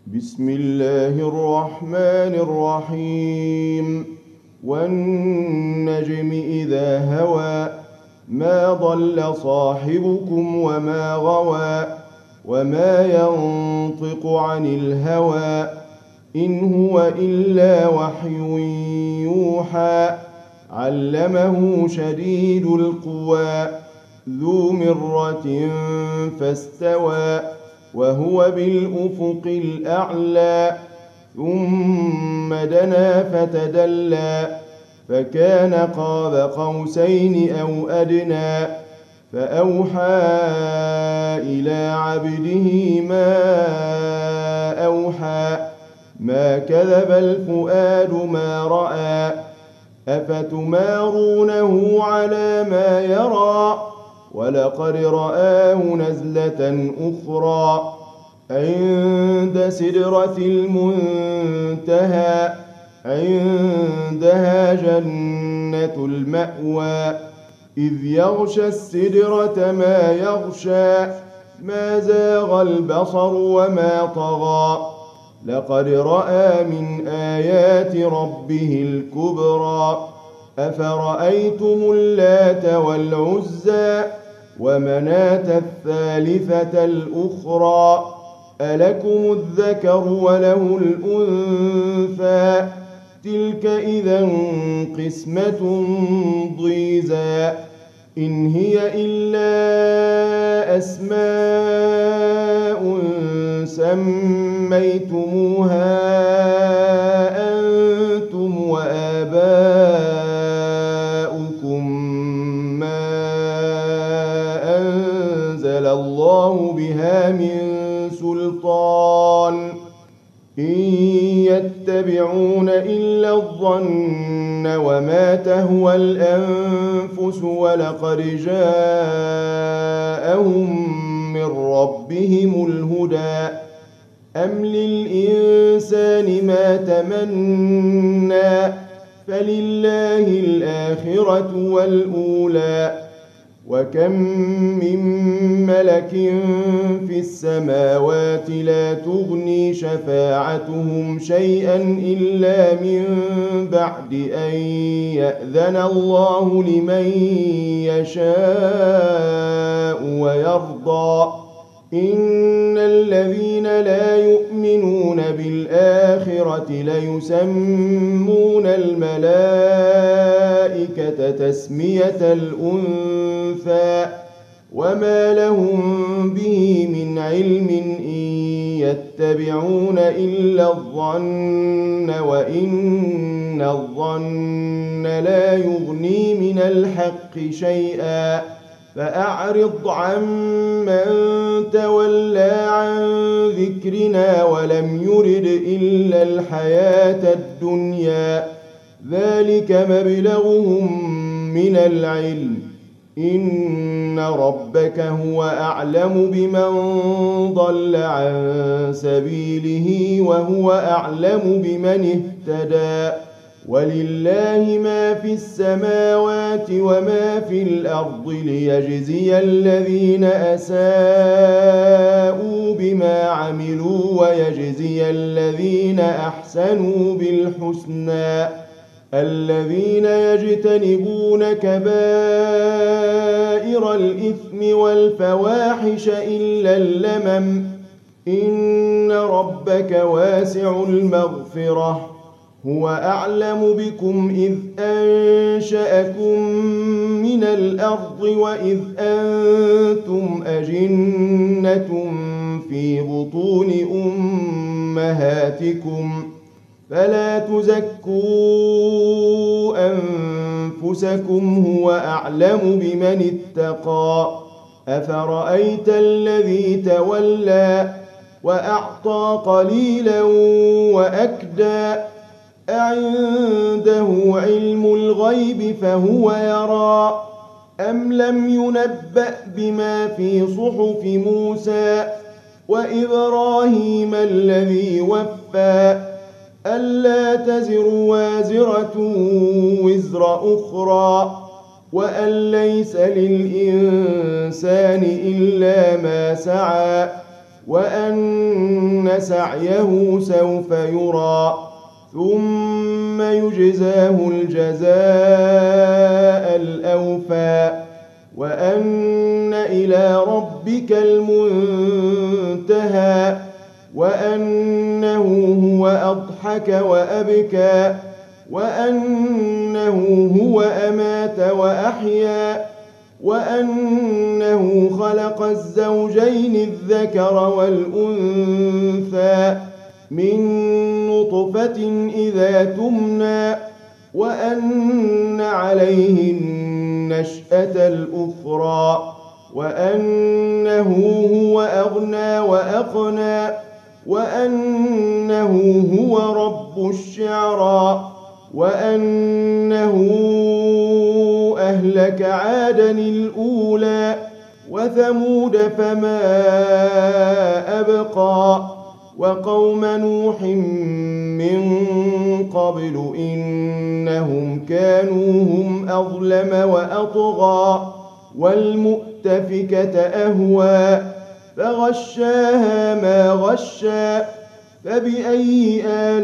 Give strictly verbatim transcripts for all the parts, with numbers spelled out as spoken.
بسم الله الرحمن الرحيم والنجم إذا هوى ما ضل صاحبكم وما غوى وما ينطق عن الهوى إن هو إلا وحي يوحى علمه شديد القوى ذو مرة فاستوى وهو بالأفق الأعلى ثم دنا فتدلى فكان قاب قوسين أو أدنى فأوحى إلى عبده ما أوحى ما كذب الفؤاد ما رأى أفتمارونه على ما يرى ولقد رآه نزلة أخرى عند سدرة المنتهى عندها جنة المأوى إذ يغشى السدرة ما يغشى ما زاغ البصر وما طغى لقد رأى من آيات ربه الكبرى أفرأيتم اللات والعزى ومناة الثالثة الأخرى ألكم الذكر وله الأنثى تلك إذا قسمة ضيزى إن هي إلا أسماء سميتموها أنتم وآباؤكم ما أنزل الله بها من سلطان إن يتبعون إلا الظن وما تهوى الأنفس ولقد جاءهم من ربهم الهدى أم للإنسان ما تمنى فلله الآخرة والأولى وكم من ملك في السماوات لا تغني شفاعتهم شيئا إلا من بعد أن يأذن الله لمن يشاء ويرضى إن الذين لا يؤمنون بالآخرة ليسمون الملائكة تسمية الأنثى وما لهم به من علم إن يتبعون إلا الظن وإن الظن لا يغني من الحق شيئا فأعرض عمن تولى عن ذكرنا ولم يرد إلا الحياة الدنيا ذلك مبلغهم من العلم إن ربك هو أعلم بمن ضل عن سبيله وهو أعلم بمن اهتدى ولله ما في السماوات وما في الأرض ليجزي الذين أساءوا بما عملوا ويجزي الذين أحسنوا بالحسنى الذين يجتنبون كبائر الإثم والفواحش إلا اللمم إن ربك واسع المغفرة هو أعلم بكم إذ أنشأكم من الأرض وإذ أنتم أجنة في بطون أمهاتكم فلا تزكوا أنفسكم هو أعلم بمن اتقى أفرأيت الذي تولى وأعطى قليلا وأكدى أعنده علم الغيب فهو يرى أم لم ينبأ بما في صحف موسى وإبراهيم الذي وفى ألا تزر وازرة وزر أخرى وأن ليس للإنسان إلا ما سعى وأن سعيه سوف يرى ثم يجزاه الجزاء الأوفى وأن إلى ربك المنتهى وأنه هو أضحك وأبكى وأنه هو أمات وأحيا وأنه خلق الزوجين الذكر والأنثى من نطفة إذا تمنى وأن عليه النشأة الأخرى وأنه هو أغنى وأقنى وأنه هو رب الشعرى وأنه أهلك عادا الأولى وثمود فما أبقى وقوم نوح من قبل إنهم كانوا هم أظلم وأطغى والمؤتفكة أهوى فغشاها ما غشى فبأي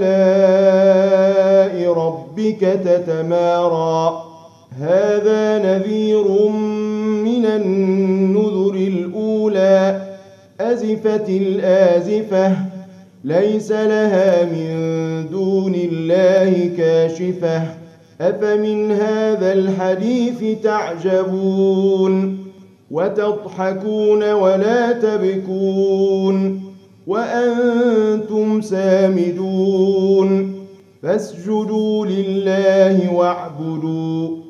آلاء ربك تتمارى هذا نذير من النذر الأولى أزفت الآزفة ليس لها من دون الله كاشفة أفمن هذا الحديث تعجبون وتضحكون ولا تبكون وأنتم سامدون فاسجدوا لله واعبدوا